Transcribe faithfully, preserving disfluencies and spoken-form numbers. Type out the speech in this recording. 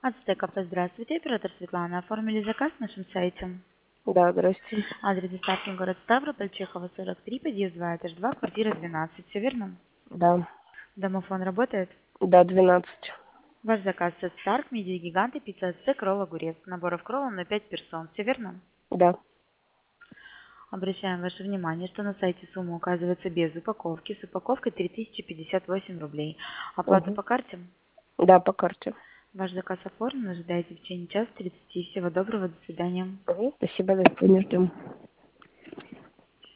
Ацтек кафе, здравствуйте. Оператор Светлана. Оформили заказ на нашем сайте. Да, здрасте. Адрес доставки город Ставрополь, Чехова, сорок три, подъезд два, этаж два, квартира двенадцать. Все верно? Да. Домофон работает? Да, двенадцать. Ваш заказ от Старк, мидии гиганты, пицца Ацтек, ролл огурец. Наборов кроллов на пять персон. Все верно? Да. Обращаем ваше внимание, что на сайте сумма указывается без упаковки. С упаковкой три тысячи пятьдесят восемь рублей. Оплата Угу. по карте? Да, по карте. Ваш заказ оформлен. Ожидайте в течение часа тридцати. Всего доброго. До свидания. Угу. Спасибо, до свидания, ждем.